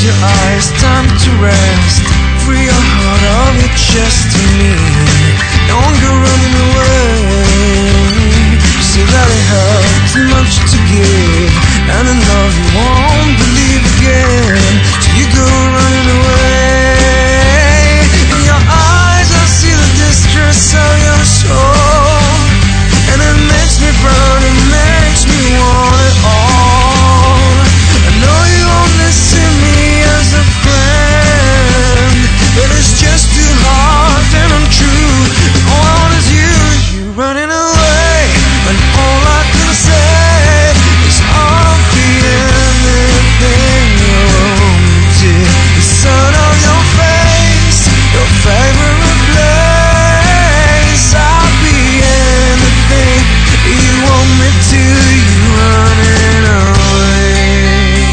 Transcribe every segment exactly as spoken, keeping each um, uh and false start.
Close your eyes, time to rest. Free your heart of your chest to me. Don't go running away. You say that it hurts much to give, and I know you won't believe again. So you go running away. In your eyes I see the distress of your soul, and it makes me burn, it makes me want it all. I know you only see me as a friend, but it's just too hard and untrue. And all I want is you, you running away, and all I can say is I'll be anything you want me to. The sun on your face, your favorite place. I'll be anything you want me to. You running away.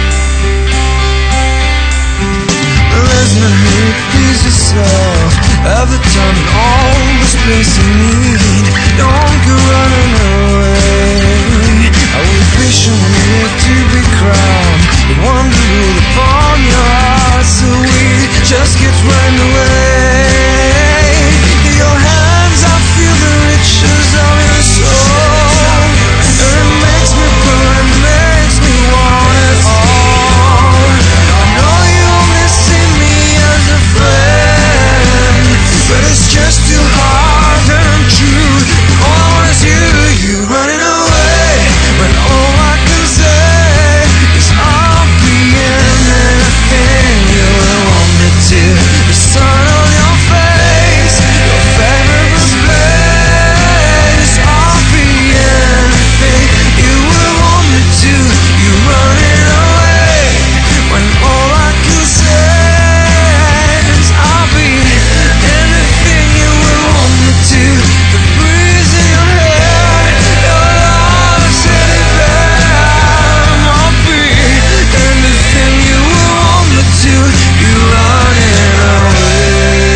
There's no hate, please yourself. Have the time and all the space you need. Don't go running away. I will patient here to be crowned. The one who ruled upon your heart, so we just get running away. In your hands I feel the riches of your soul, and it makes me burn, it makes me want it all. I know you only see me as a friend, but it's just too hard and untrue. All I want is you, you running away, when all I can say is I'll be anything you want me to. The sun on your face, your favorite place. I'll be anything you would want me to. You running away, when all I can say is I'll be anything you would want me to. The breeze in your hair, your love city bed. I'll be anything you would want me to. You running away.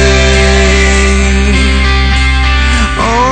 Oh.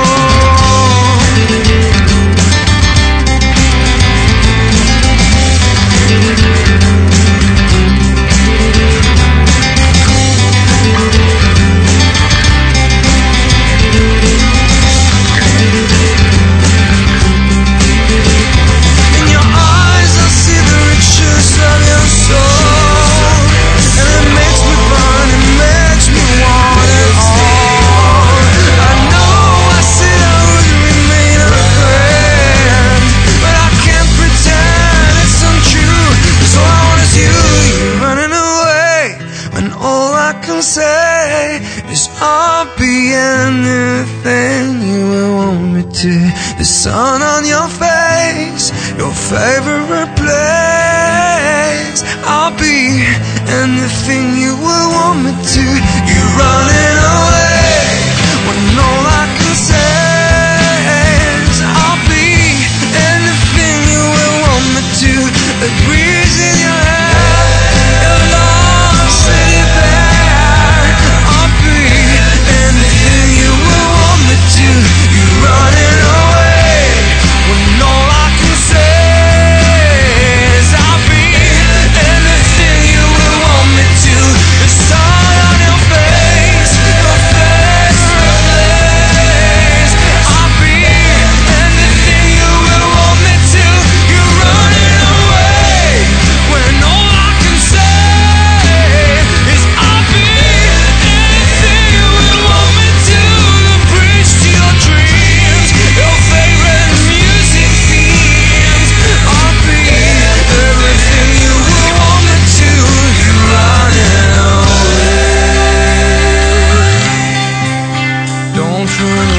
In your eyes I see the riches of your soul, and it makes me burn, it makes me want it all. I know I said I would remain a friend, but I can't pretend it's untrue. 'Cause all I want is you, you running away, and all I can say is I'll be anything you would want me to. The sun on your face, your favorite place. I'll be anything you would want me to. You running away, when all I can say is I'll be anything you would want me to. The breeze in your hair, your love city bed. I'll be anything you would want me to. You running away, when all I can say is I'll be anything you would want me to. The sun on your face, your favorite place. I'll be anything you would want me to. You're running away, when all I can say is I'll be anything you would want me to. The bridge to your dreams, your favorite music themes. I'll be everything you would want me to. You running away. Don't run